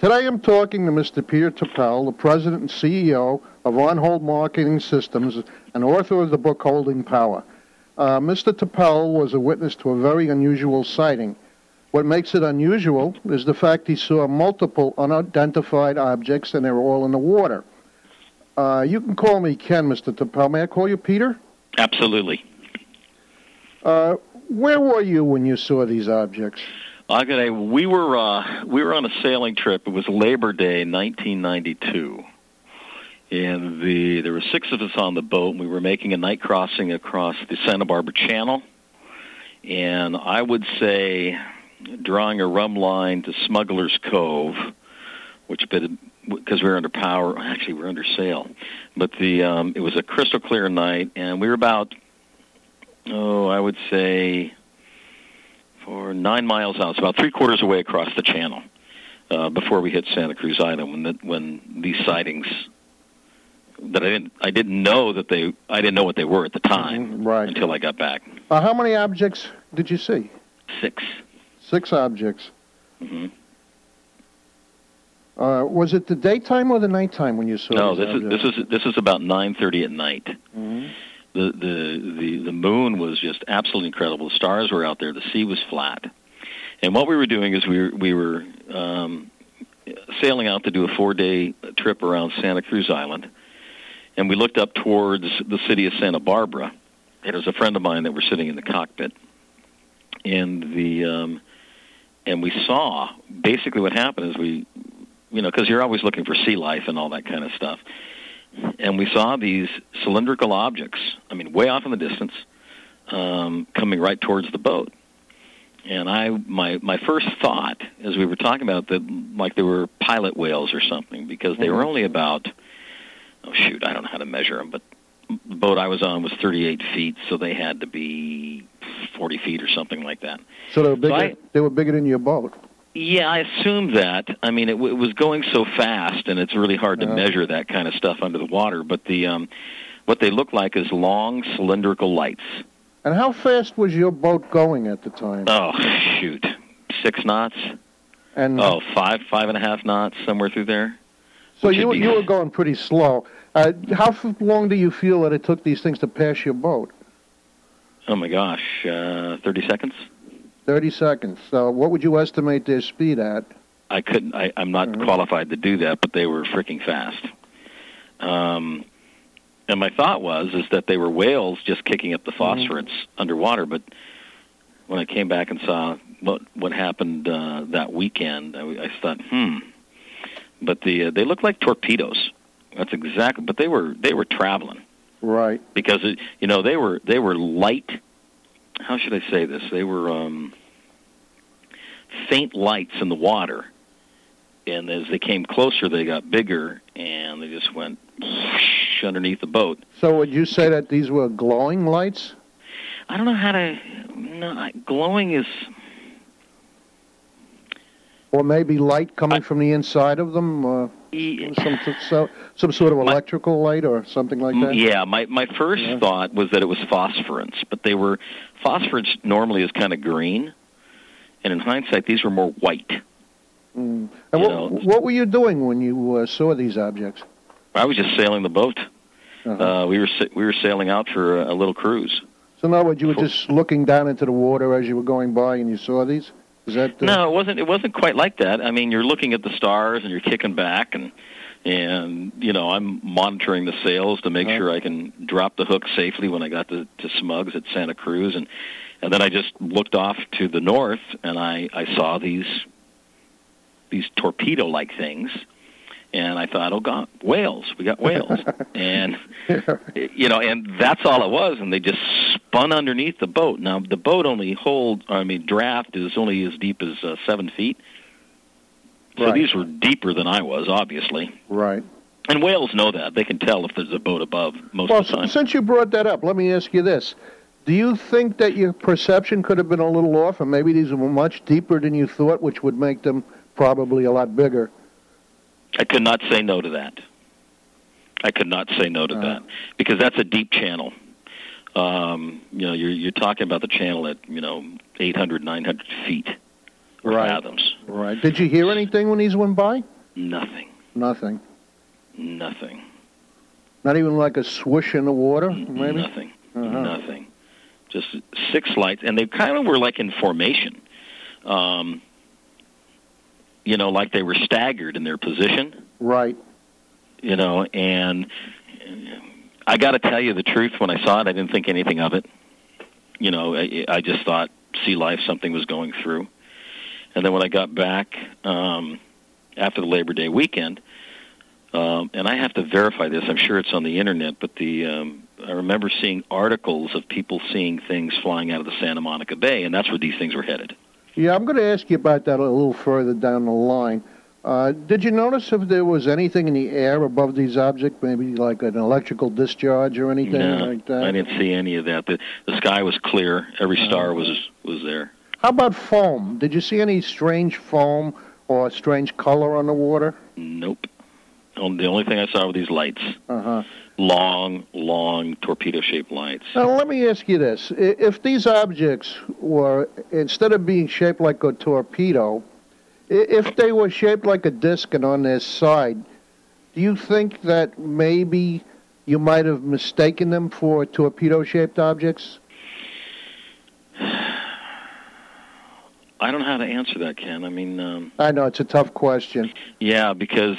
Today I'm talking to Mr. Peter Tappel, the president and CEO of On Hold Marketing Systems and author of the book Holding Power. Mr. Tappel was a witness to a very unusual sighting. What makes it unusual is the fact he saw multiple unidentified objects, and they were all in the water. You can call me Ken, Mr. Tappel. May I call you Peter? Absolutely. Where were you when you saw these objects? We were on a sailing trip. It was Labor Day, 1992, and there were 6 of us on the boat. And we were making a night crossing across the Santa Barbara Channel, and I would say drawing a rum line to Smuggler's Cove, because we were under power. Actually, we were under sail, but it was a crystal clear night, and we were about I would say 9 miles out, so about 3/4 away across the channel before we hit Santa Cruz Island. When these sightings that I didn't know what they were at the time, right, until I got back. How many objects did you see? 6. 6 objects. Mm-hmm. Was it the daytime or the nighttime when you saw? No, this is about 9:30 at night. Mm-hmm. The moon was just absolutely incredible. The stars were out there. The sea was flat. And what we were doing is we were sailing out to do a 4-day trip around Santa Cruz Island, and we looked up towards the city of Santa Barbara. And there was a friend of mine that was sitting in the cockpit, and we saw basically what happened is because you're always looking for sea life and all that kind of stuff. And we saw these cylindrical objects, way off in the distance, coming right towards the boat. And my first thought, as we were talking about that, like they were pilot whales or something, because they were only about, I don't know how to measure them, but the boat I was on was 38 feet, so they had to be 40 feet or something like that. So they were bigger. They were bigger than your boat. Yeah, I assumed that. It was going so fast, and it's really hard to measure that kind of stuff under the water. But what they look like is long cylindrical lights. And how fast was your boat going at the time? 6 knots. And 5.5 knots, somewhere through there. So you were going pretty slow. How long do you feel that it took these things to pass your boat? Oh my gosh, 30 seconds. 30 seconds. So what would you estimate their speed at? I couldn't. I'm not qualified to do that, but they were freaking fast. And my thought is that they were whales just kicking up the phosphorus underwater. But when I came back and saw what happened that weekend, I thought, But they looked like torpedoes. That's exactly. But they were traveling. Right. Because they were light. How should I say this? They were faint lights in the water, and as they came closer, they got bigger, and they just went whoosh underneath the boat. So would you say that these were glowing lights? I don't know how to... No, glowing is... Or maybe light coming from the inside of them? Some sort of electrical light or something like that? Yeah, my first thought was that it was phosphorance, but phosphorance normally is kind of green, and in hindsight, these were more white. And what were you doing when you saw these objects? I was just sailing the boat. We were sailing out for a little cruise. So in other words, you were just looking down into the water as you were going by, and you saw these? No, it wasn't quite like that. You're looking at the stars and you're kicking back, and I'm monitoring the sails to make sure I can drop the hook safely when I got to Smugs at Santa Cruz, and then I just looked off to the north and I saw these torpedo-like things, and I thought, oh God, whales! We got whales, and and that's all it was, and they just spun underneath the boat. Now the boat draft is only as deep as 7 feet, so these were deeper than I was, obviously. Right. And whales know that; they can tell if there's a boat above most of the time. Since you brought that up, let me ask you this: do you think that your perception could have been a little off, and maybe these were much deeper than you thought, which would make them probably a lot bigger? I could not say no to that. Because that's a deep channel. You're talking about the channel at 800, 900 feet or fathoms. Right. Did you hear anything when these went by? Nothing. Nothing. Nothing. Not even like a swoosh in the water, maybe? Nothing. Nothing. Just 6 lights, and they kind of were like in formation. Like they were staggered in their position. Right. And I got to tell you the truth, when I saw it, I didn't think anything of it. I just thought sea life, something was going through. And then when I got back after the Labor Day weekend, and I have to verify this, I'm sure it's on the internet, but I remember seeing articles of people seeing things flying out of the Santa Monica Bay, and that's where these things were headed. Yeah, I'm going to ask you about that a little further down the line. Did you notice if there was anything in the air above these objects, maybe like an electrical discharge or anything like that? I didn't see any of that. The sky was clear. Every star was there. How about foam? Did you see any strange foam or strange color on the water? Nope. The only thing I saw were these lights. Long torpedo-shaped lights. Now, let me ask you this. If these objects were, instead of being shaped like a torpedo, if they were shaped like a disc and on their side, do you think that maybe you might have mistaken them for torpedo-shaped objects? I don't know how to answer that, Ken. I mean... I know, it's a tough question. Yeah, because,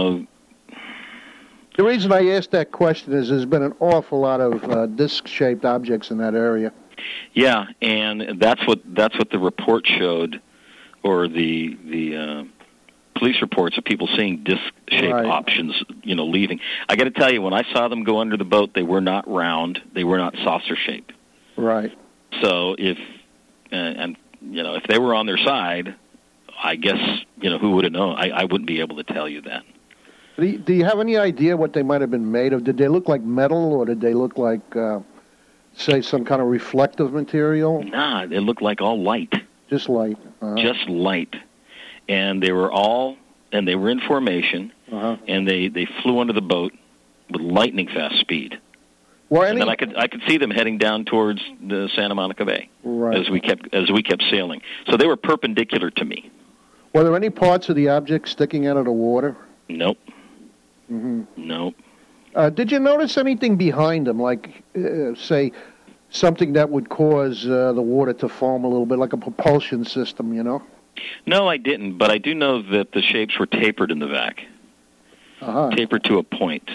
The reason I asked that question is there's been an awful lot of disc-shaped objects in that area. Yeah, and that's what the report showed, or the police reports of people seeing disc-shaped options, leaving. I got to tell you, when I saw them go under the boat, they were not round, they were not saucer-shaped. Right. So if they were on their side, I guess who would have known? I wouldn't be able to tell you that. Do you have any idea what they might have been made of? Did they look like metal, or did they look like, say, some kind of reflective material? Nah, they looked like all light. Just light. Just light. And they were in formation, and they flew under the boat with lightning fast speed. And then I could see them heading down towards the Santa Monica Bay as we kept sailing. So they were perpendicular to me. Were there any parts of the object sticking out of the water? Nope. Nope. Did you notice anything behind them, like, say, something that would cause the water to foam a little bit, like a propulsion system, No, I didn't, but I do know that the shapes were tapered in the back. Tapered to a point.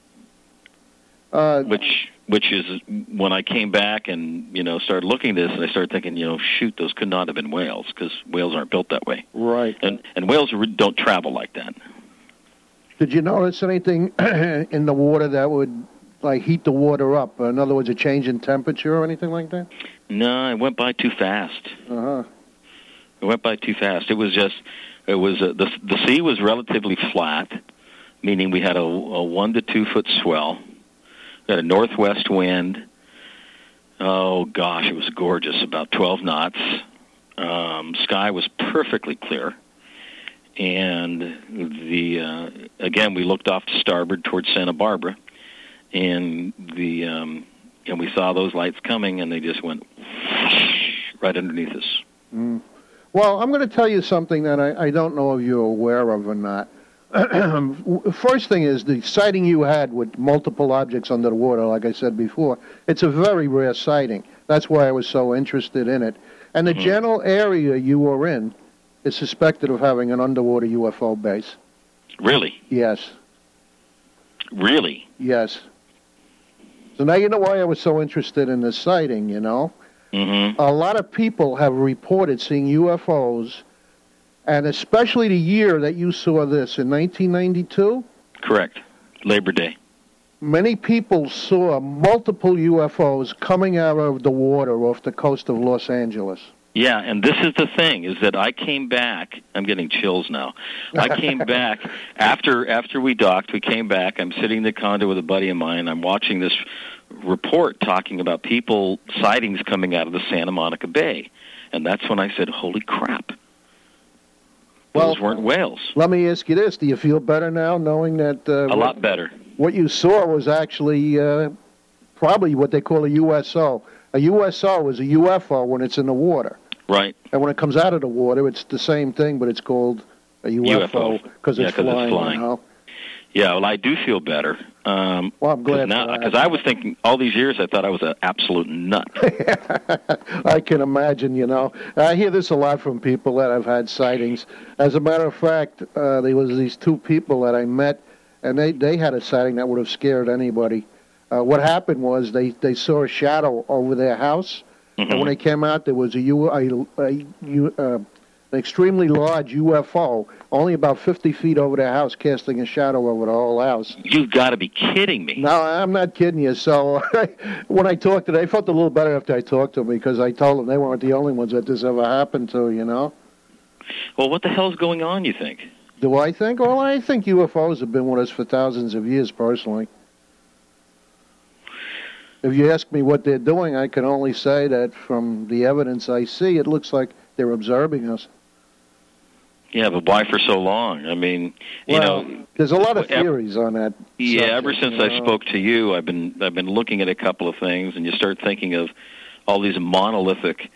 Which is when I came back and started looking at this, and I started thinking, shoot, those could not have been whales, because whales aren't built that way. Right. And whales don't travel like that. Did you notice anything in the water that would heat the water up? In other words, a change in temperature or anything like that? No, it went by too fast. It went by too fast. The sea was relatively flat, meaning we had a 1 to 2 foot swell. We had a northwest wind. Oh gosh, it was gorgeous, about 12 knots. Sky was perfectly clear. And again, we looked off to starboard towards Santa Barbara, and we saw those lights coming, and they just went right underneath us. Well, I'm going to tell you something that I don't know if you're aware of or not. First thing is the sighting you had with multiple objects under the water, like I said before, it's a very rare sighting. That's why I was so interested in it. And the general area you were in is suspected of having an underwater UFO base. Really? Yes. Really? Yes. So now you know why I was so interested in this sighting, A lot of people have reported seeing UFOs, and especially the year that you saw this, in 1992? Correct. Labor Day. Many people saw multiple UFOs coming out of the water off the coast of Los Angeles. Yeah, and this is the thing, is that I came back, I'm getting chills now. I came back, after we docked, we came back, I'm sitting in the condo with a buddy of mine, I'm watching this report talking about sightings coming out of the Santa Monica Bay. And that's when I said, holy crap. Those weren't whales. Let me ask you this. Do you feel better now knowing that... a lot better. What you saw was actually probably what they call a USO. A USO is a UFO when it's in the water. Right. And when it comes out of the water, it's the same thing, but it's called a a UFO, because it's flying. You know? Yeah, well, I do feel better. Well, I'm glad now, because I was thinking all these years I thought I was an absolute nut. I can imagine, you know. I hear this a lot from people that have had sightings. As a matter of fact, there was these two people that I met, and they had a sighting that would have scared anybody. What happened was they saw a shadow over their house, and when they came out, there was an extremely large UFO, only about 50 feet over their house, casting a shadow over the whole house. You've got to be kidding me. No, I'm not kidding you. So when I talked to them, I felt a little better after I talked to them, because I told them they weren't the only ones that this ever happened to, you know? Well, what the hell's going on, you think? Do I think? Well, I think UFOs have been with us for thousands of years, personally. If you ask me what they're doing, I can only say that from the evidence I see, it looks like they're observing us. Yeah, but why for so long? I mean, you know, there's a lot of theories on that. Yeah, subject, ever since I spoke to you, I've been looking at a couple of things, and you start thinking of all these monolithic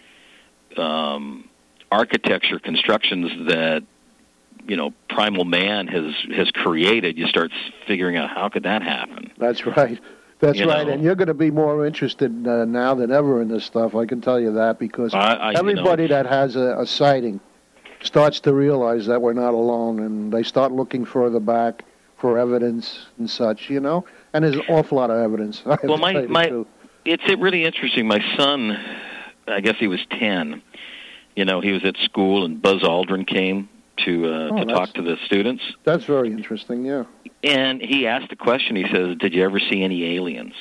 architecture constructions that, you know, primal man has created. You start figuring out, how could that happen? That's right. That's right, and you're going to be more interested now than ever in this stuff. I can tell you that, because everybody that has a sighting starts to realize that we're not alone, and they start looking further back for evidence and such, you know. And there's an awful lot of evidence. Well, it's really interesting. My son, I guess he was 10. You know, he was at school, and Buzz Aldrin came to talk to the students. That's very interesting, yeah. And he asked a question. He says, "Did you ever see any aliens?"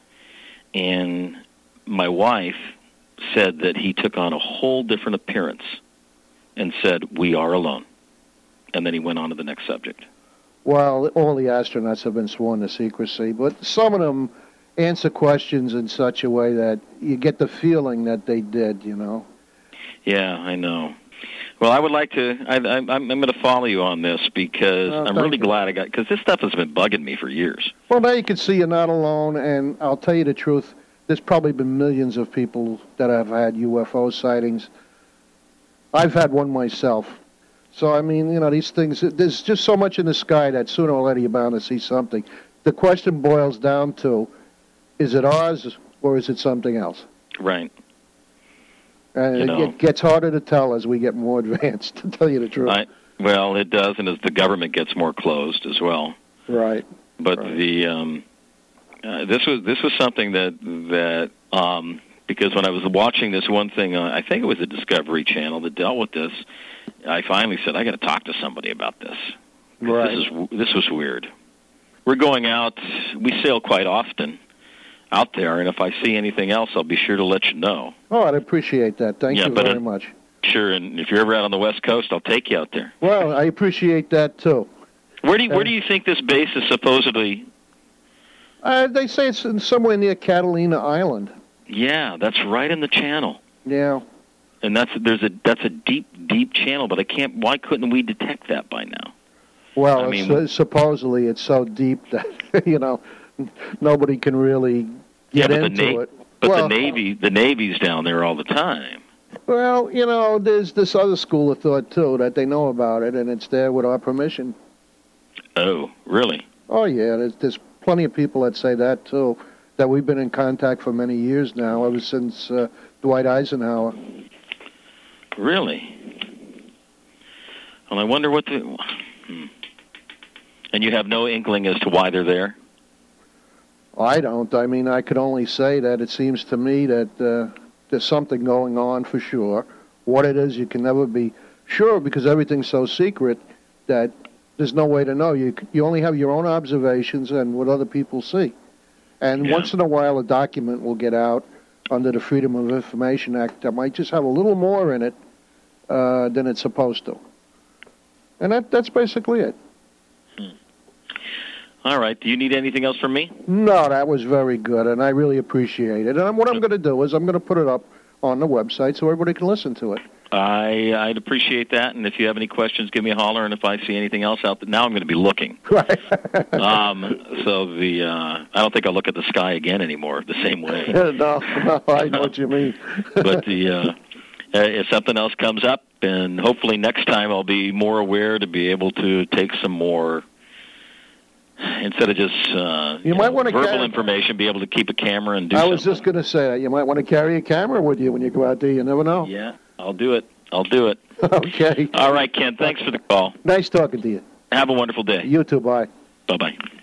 And my wife said that he took on a whole different appearance and said, "We are alone." And then he went on to the next subject. Well, all the astronauts have been sworn to secrecy, but some of them answer questions in such a way that you get the feeling that they did, you know. Yeah, I know. Well, I would like to. I'm going to follow you on this, because I'm really glad I got, because this stuff has been bugging me for years. Well, now you can see you're not alone, and I'll tell you the truth. There's probably been millions of people that have had UFO sightings. I've had one myself. So, I mean, you know, these things, there's just so much in the sky that sooner or later you're bound to see something. The question boils down to, is it ours or is it something else? Right. And it gets harder to tell as we get more advanced, to tell you the truth. Well, it does, and as the government gets more closed as well. Right. But this was something that because when I was watching this one thing, I think it was the Discovery Channel that dealt with this, I finally said, I got to talk to somebody about this. Right. This was weird. We're going out. We sail quite often out there, and if I see anything else, I'll be sure to let you know. Oh, I'd appreciate that. Thank you very much. Sure, and if you're ever out on the West Coast, I'll take you out there. Well, I appreciate that, too. Where do you think this base is supposedly? They say it's somewhere near Catalina Island. Yeah, that's right in the channel. Yeah. And that's a deep channel, but why couldn't we detect that by now? Well, supposedly it's so deep that, you know, nobody can really get into it. But the Navy's down there all the time. Well, you know, there's this other school of thought, too, that they know about it, and it's there with our permission. Oh, really? Oh, yeah. There's plenty of people that say that, too, that we've been in contact for many years now, ever since Dwight Eisenhower. Really? Well, I wonder what And you have no inkling as to why they're there? I don't. I mean, I could only say that it seems to me that there's something going on for sure. What it is, you can never be sure, because everything's so secret that there's no way to know. You only have your own observations and what other people see. And once in a while, a document will get out under the Freedom of Information Act that might just have a little more in it than it's supposed to. And that's basically it. All right. Do you need anything else from me? No, that was very good, and I really appreciate it. And what I'm going to do is I'm going to put it up on the website so everybody can listen to it. I'd appreciate that, and if you have any questions, give me a holler, and if I see anything else out there, now I'm going to be looking. Right. So I don't think I'll look at the sky again anymore the same way. No, I know what you mean. But if something else comes up, and hopefully next time I'll be more aware to be able to take some more, instead of just verbal information, be able to keep a camera and do something. I was just going to say that. You might want to carry a camera with you when you go out there. You never know. Yeah, I'll do it. Okay. All right, Ken, thanks for the call. Nice talking to you. Have a wonderful day. You too. Bye. Bye-bye.